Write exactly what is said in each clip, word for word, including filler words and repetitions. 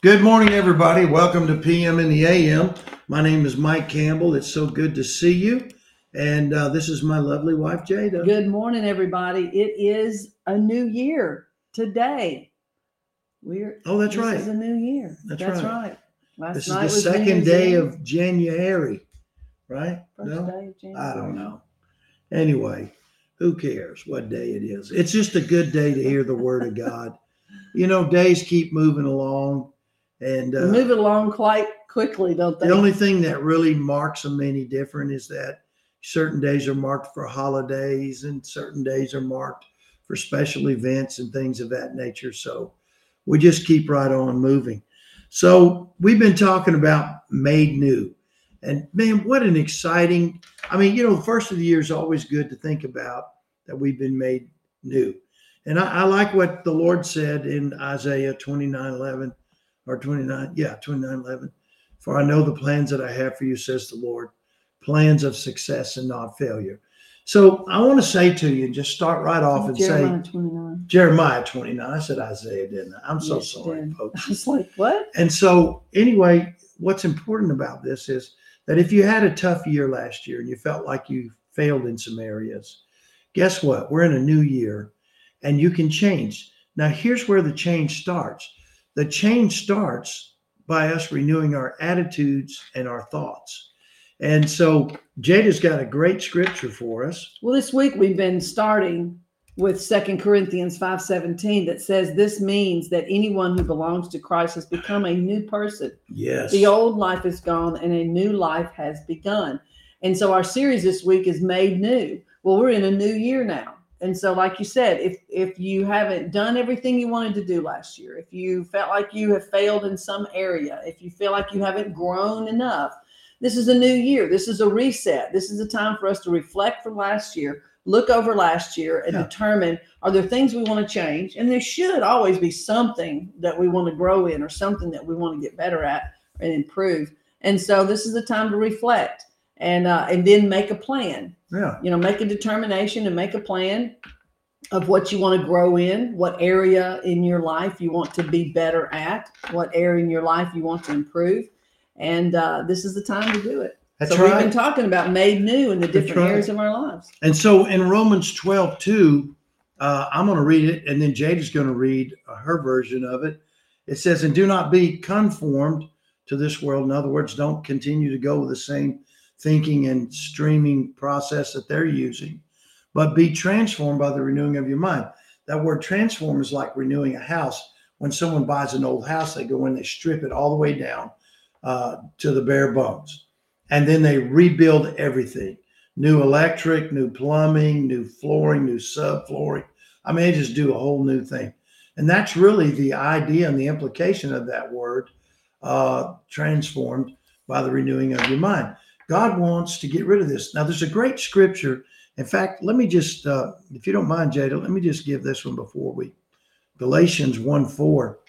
Good morning, everybody. Welcome to P M in the A M. My name is Mike Campbell. It's so good to see you. And uh, this is my lovely wife, Jada. Good morning, everybody. It is a new year today. We're Oh, that's this right. This is a new year. That's, that's right. right. Last this is night the was second day of January, right? First no? day of January. I don't know. Anyway, who cares what day it is? It's just a good day to hear the word of God. You know, days keep moving along. And uh, move it along quite quickly, don't they? The only thing that really marks them any different is that certain days are marked for holidays and certain days are marked for special events and things of that nature. So we just keep right on moving. So we've been talking about made new. And man, what an exciting, I mean, you know, the first of the year is always good to think about that we've been made new. And I, I like what the Lord said in Isaiah twenty-nine eleven. Or twenty-nine, yeah, twenty-nine eleven. For I know the plans that I have for you, says the Lord, plans of success and not failure. So I want to say to you, and just start right off and Jeremiah say, twenty-nine. Jeremiah twenty-nine. I said Isaiah, didn't I? I'm so yes, sorry, folks. I was like, what? And so anyway, what's important about this is that if you had a tough year last year and you felt like you failed in some areas, guess what? We're in a new year and you can change. Now, here's where the change starts. The change starts by us renewing our attitudes and our thoughts. And so Jada's got a great scripture for us. Well, this week we've been starting with Second Corinthians five seventeen that says this means that anyone who belongs to Christ has become a new person. Yes. The old life is gone and a new life has begun. And so our series this week is Made New. Well, we're in a new year now. And so, like you said, if if you haven't done everything you wanted to do last year, if you felt like you have failed in some area, if you feel like you haven't grown enough, this is a new year. This is a reset. This is a time for us to reflect from last year, look over last year and yeah. determine, are there things we want to change? And there should always be something that we want to grow in or something that we want to get better at and improve. And so this is the time to reflect and uh, and then make a plan. Yeah. You know, make a determination and make a plan of what you want to grow in, what area in your life you want to be better at, what area in your life you want to improve. And uh, this is the time to do it. That's so right. We've been talking about made new in the different right. areas of our lives. And so in Romans twelve two, uh, I'm going to read it, and then Jada's going to read uh, her version of it. It says, and do not be conformed to this world. In other words, don't continue to go with the same thinking and streaming process that they're using, but be transformed by the renewing of your mind. That word transform is like renewing a house. When someone buys an old house, they go in, they strip it all the way down uh, to the bare bones. And then they rebuild everything. New electric, new plumbing, new flooring, new subflooring. I mean, they just do a whole new thing. And that's really the idea and the implication of that word, uh, transformed by the renewing of your mind. God wants to get rid of this. Now, there's a great scripture. In fact, let me just, uh, if you don't mind, Jada, let me just give this one before we, Galatians one four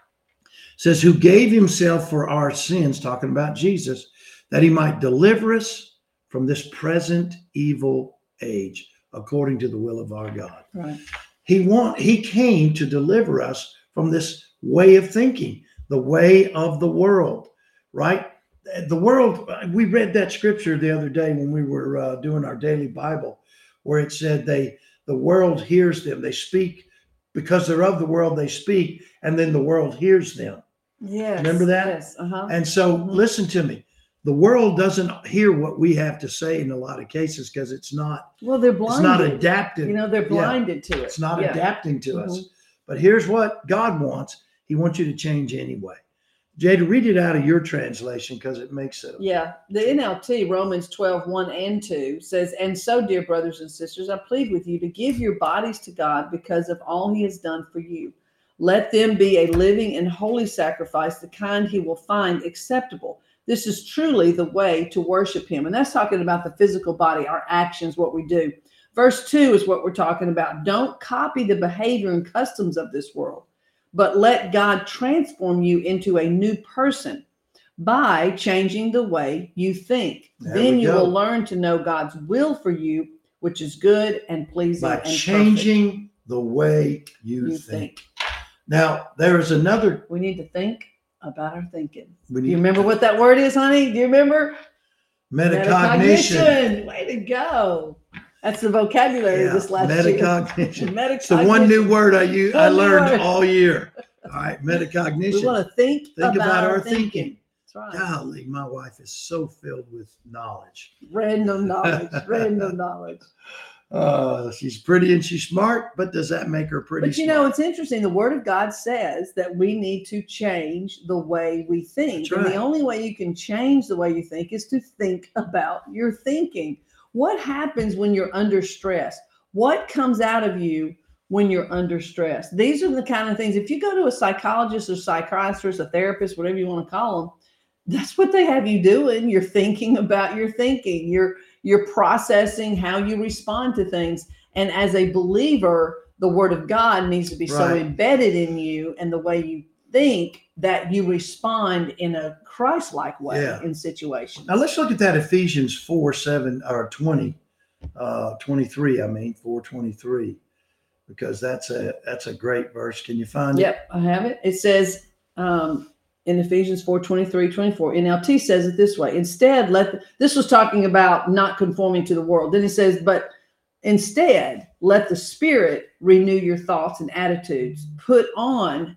says, who gave himself for our sins, talking about Jesus, that he might deliver us from this present evil age, according to the will of our God. Right. He want, he came to deliver us from this way of thinking, the way of the world, right? The world, we read that scripture the other day when we were uh, doing our daily Bible, where it said they, the world hears them. They speak because they're of the world, they speak, and then the world hears them. Yes. Remember that? Yes. Uh-huh. And so mm-hmm. listen to me. The world doesn't hear what we have to say in a lot of cases because it's not, well, they're blinded. It's not adapted. You know, they're blinded yeah. to it. It's not yeah. adapting to mm-hmm. us. But here's what God wants. He wants you to change anyway. Jada, read it out of your translation because it makes it. Yeah. The N L T, Romans twelve, one and two says, and so, dear brothers and sisters, I plead with you to give your bodies to God because of all he has done for you. Let them be a living and holy sacrifice, the kind he will find acceptable. This is truly the way to worship him. And that's talking about the physical body, our actions, what we do. Verse two is what we're talking about. Don't copy the behavior and customs of this world, but let God transform you into a new person by changing the way you think. There then you go. will learn to know God's will for you, which is good and pleasing by and changing perfect. the way you, you think. think. Now, there is another. We need to think. about our thinking. We Do you need remember to- what that word is, honey? Do you remember? metacognition. Metacognition. Way to go. That's the vocabulary Yeah, this last metacognition. year. Metacognition. It's the one new word I use, I One new learned word. all year. All right, metacognition. We want to think, Think about, about our our thinking. thinking. That's right. Golly, my wife is so filled with knowledge. Random knowledge. Random knowledge. Uh, she's pretty and she's smart, but does that make her pretty But you smart? know, it's interesting. The Word of God says that we need to change the way we think. That's And right. the only way you can change the way you think is to think about your thinking. What happens when you're under stress? What comes out of you when you're under stress? These are the kind of things, if you go to a psychologist or psychiatrist, a therapist, whatever you want to call them, that's what they have you doing. You're thinking about your thinking. You're you're processing how you respond to things. And as a believer, the Word of God needs to be so Right. embedded in you and the way you think that you respond in a Christ-like way Yeah. in situations. Now let's look at that Ephesians four, seven, or twenty, uh, twenty-three, I mean, four twenty-three, because that's a that's a great verse. Can you find it? Yep, I have it. It says um, in Ephesians four, twenty-three, twenty-four, N L T says it this way. Instead, let the, this was talking about not conforming to the world. Then it says, but instead, let the Spirit renew your thoughts and attitudes. Put on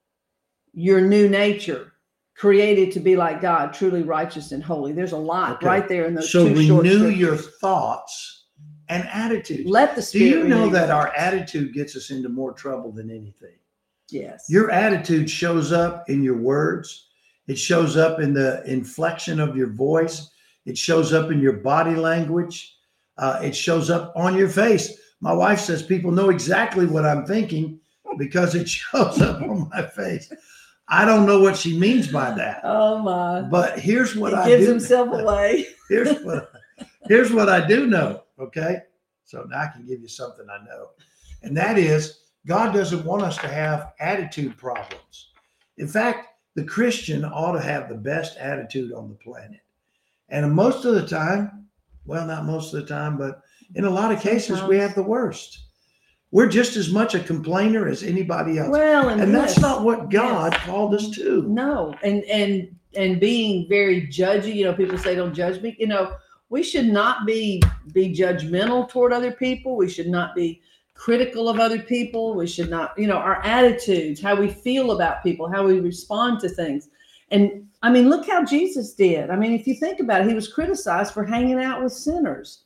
your new nature, created to be like God, truly righteous and holy. There's a lot Okay. right there in those So two short renew scriptures. your thoughts and attitudes. Let the Do Spirit you know renew that your our thoughts. attitude gets us into more trouble than anything? Yes. Your attitude shows up in your words. It shows up in the inflection of your voice. It shows up in your body language. Uh, it shows up on your face. My wife says people know exactly what I'm thinking because it shows up on my face. I don't know what she means by that. Oh my. But here's what He I gives do. himself away. Here's what here's what I do know. Okay. So now I can give you something I know. And that is God doesn't want us to have attitude problems. In fact, the Christian ought to have the best attitude on the planet. And most of the time, well, not most of the time, but in a lot of cases, we have the worst. We're just as much a complainer as anybody else. Well, and, And that's this- not what God yes. called us to. No, and and and being very judgy. You know, people say, "Don't judge me." You know, we should not be be judgmental toward other people. We should not be critical of other people. We should not, you know, our attitudes, how we feel about people, how we respond to things. And I mean, look how Jesus did. I mean, if you think about it, he was criticized for hanging out with sinners.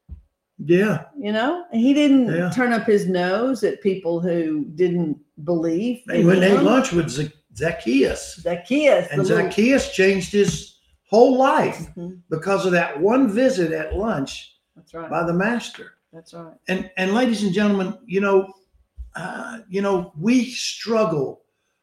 Yeah. You know, and he didn't Yeah. turn up his nose at people who didn't believe. He in went and ate him. lunch with Zac- Zacchaeus. Zacchaeus. And the little- Zacchaeus changed his whole life Mhm. because of that one visit at lunch That's right. by the master. That's right. And and ladies and gentlemen, you know, uh, you know, we struggle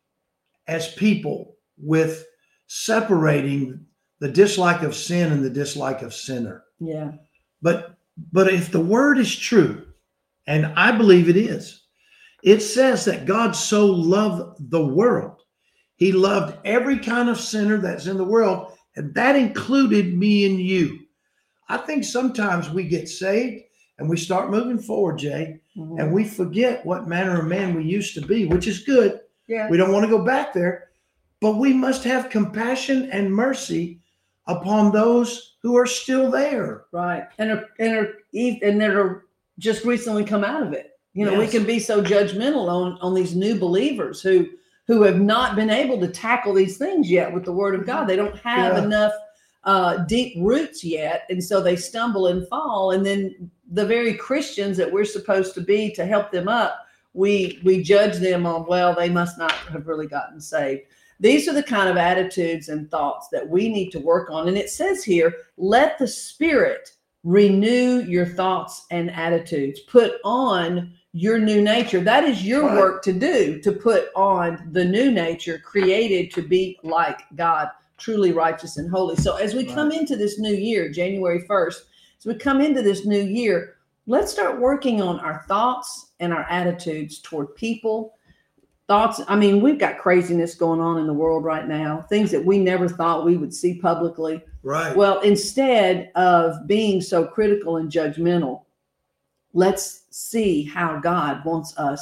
as people with separating the dislike of sin and the dislike of sinner. Yeah. But but if the word is true, and I believe it is, it says that God so loved the world. He loved every kind of sinner that's in the world, and that included me and you. I think sometimes we get saved and we start moving forward, Jay, Mhm. and we forget what manner of man we used to be, which is good. Yeah. We don't want to go back there, but we must have compassion and mercy upon those who are still there. Right. And are, and are, ev- and that are just recently come out of it. You know, we Yes. can be so judgmental on, on these new believers who, who have not been able to tackle these things yet with the word of God. They don't have Yeah. enough uh, deep roots yet. And so they stumble and fall. And then the very Christians that we're supposed to be to help them up, we, we judge them on, well, they must not have really gotten saved. These are the kind of attitudes and thoughts that we need to work on. And it says here, let the Spirit renew your thoughts and attitudes. Put on your new nature. That is your Right. work to do, to put on the new nature created to be like God, truly righteous and holy. So as we come Right. into this new year, January first, as we come into this new year, let's start working on our thoughts and our attitudes toward people. Thoughts, I mean, we've got craziness going on in the world right now, things that we never thought we would see publicly. Right. Well, instead of being so critical and judgmental, let's see how God wants us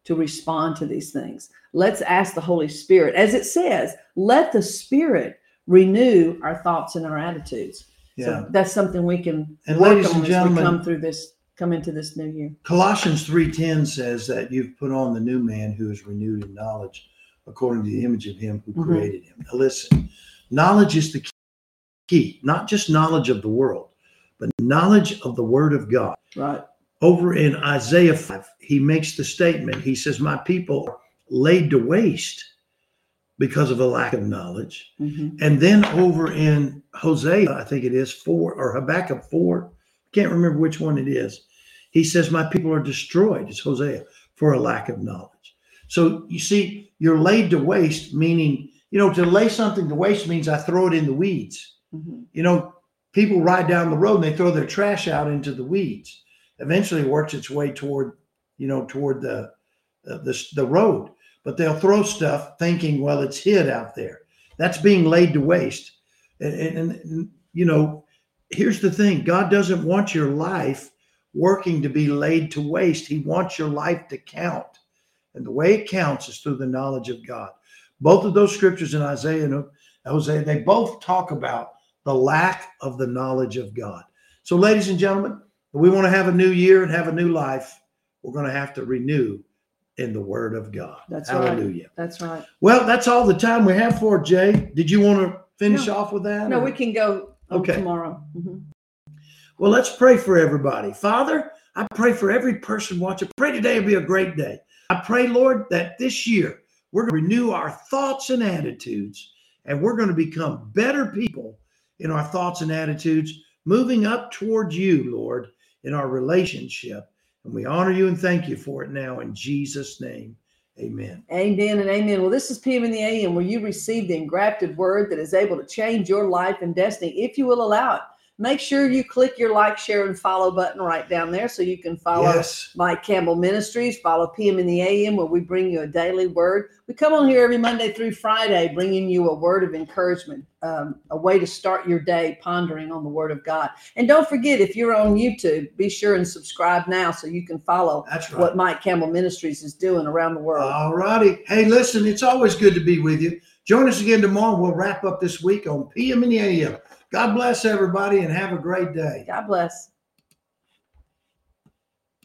to respond to these things. Let's ask the Holy Spirit. As it says, let the Spirit renew our thoughts and our attitudes. Yeah. So that's something we can And work ladies on and as we gentlemen, come through this, come into this new year. Colossians three ten says that you've put on the new man who is renewed in knowledge according to the image of him who Mhm. created him. Now listen, knowledge is the key, not just knowledge of the world, but knowledge of the word of God. Right. Over in Isaiah five, he makes the statement. He says, my people are laid to waste because of a lack of knowledge. Mm-hmm. And then over in Hosea, I think it is four, or Habakkuk four, can't remember which one it is. He says, my people are destroyed, it's Hosea, for a lack of knowledge. So you see, you're laid to waste, meaning, you know, to lay something to waste means I throw it in the weeds. Mm-hmm. You know, people ride down the road and they throw their trash out into the weeds. Eventually it works its way toward, you know, toward the, uh, the, the road. But they'll throw stuff thinking, well, it's hid out there. That's being laid to waste. And, and, and, you know, here's the thing. God doesn't want your life working to be laid to waste. He wants your life to count. And the way it counts is through the knowledge of God. Both of those scriptures in Isaiah and Hosea, they both talk about the lack of the knowledge of God. So, ladies and gentlemen, if we want to have a new year and have a new life, we're going to have to renew in the word of God. That's Hallelujah. right. That's right. Well, that's all the time we have for it, Jay. Did you want to finish No. off with that? No, or? we can go on Okay. tomorrow. Mm-hmm. Well, let's pray for everybody. Father, I pray for every person watching. Pray today will be a great day. I pray, Lord, that this year we're going to renew our thoughts and attitudes, and we're going to become better people in our thoughts and attitudes, moving up towards you, Lord, in our relationship. And we honor you and thank you for it now in Jesus' name. Amen. Amen and amen. Well, this is P M in the A M, where you receive the engrafted word that is able to change your life and destiny if you will allow it. Make sure you click your like, share, and follow button right down there so you can follow Yes. Mike Campbell Ministries, follow P M in the A M, where we bring you a daily word. We come on here every Monday through Friday, bringing you a word of encouragement, um, a way to start your day pondering on the word of God. And don't forget, if you're on YouTube, be sure and subscribe now so you can follow That's right. what Mike Campbell Ministries is doing around the world. All righty. Hey, listen, it's always good to be with you. Join us again tomorrow. We'll wrap up this week on P M in the A M. God bless everybody and have a great day. God bless.